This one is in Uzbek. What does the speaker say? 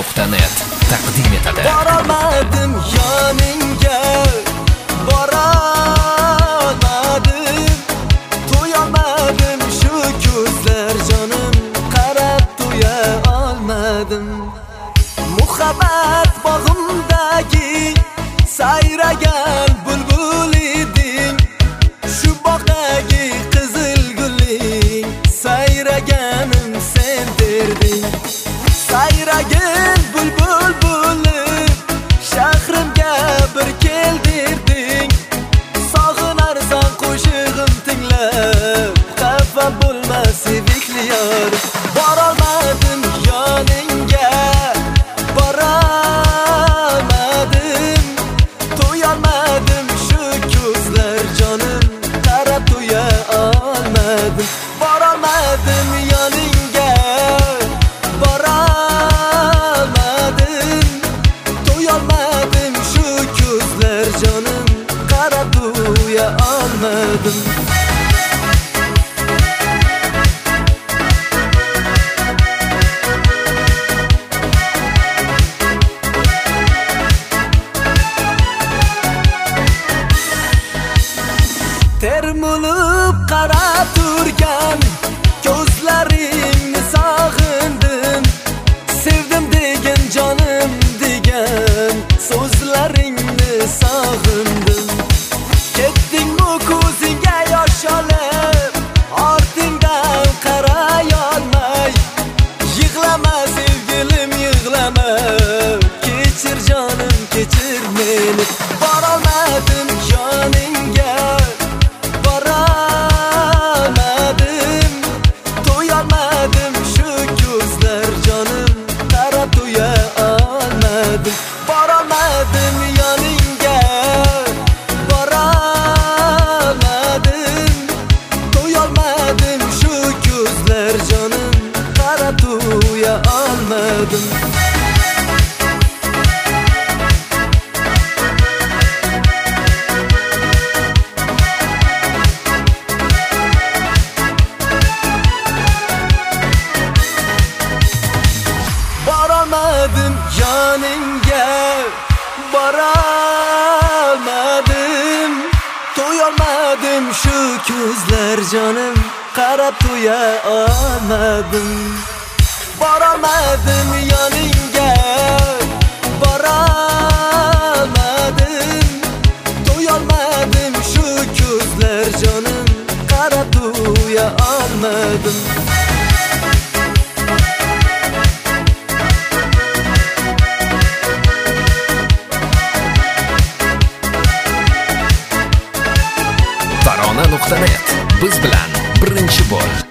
Tarona.net taqdim etadi. Borolmadim yoningga, borolmadim, to'yolmadim shu ko'zlar jonim, qarab to'ya olmadim. Muhabbat bog'imdagi sayragan bulbul eding, shu bog'dagi qizil guling, sayraganim sen derding. Sayragin bulbul bo'lib shahrimga bir kel derding. Sog'inarsan qo'shig'im tinglab, xafa bo'lma sevikli yor. Borolmadim yoningga, borolmadim, to'yolmadim shu ko'zlar jonim, qarab to'ya olmadim. Borolmadim yoningga, borolmadim, to'yolmadim shu ko'zlar jonim, qarab to'ya olmadim. Termulib qarab turgan ko'zlaringni sog'indim. Sevdim degan jonim degan so'zlaringni sog'indim. Ketdingmi ko'zingga yosh olib, ortingdan qaray olmay. Yig'lama sevgilim yig'lama, kechir jonim kechir meni. Borolmadim yoningga, borolmadim, to'yolmadim shu ko'zlar jonim, qarab to'ya olmadim. Borolmadim yoningga, borolmadim, to'yolmadim shu ko'zlar jonim, qarab to'ya olmadim. Borolmadim yoningga, borolmadim, to'yolmadim shu ko'zlar jonim, qarab to'ya olmadim. Borolmadim yoningga, borolmadim, to'yolmadim shu ko'zlar jonim, qarab to'ya olmadim. Tarona.net biz bilan birinchi bo'l.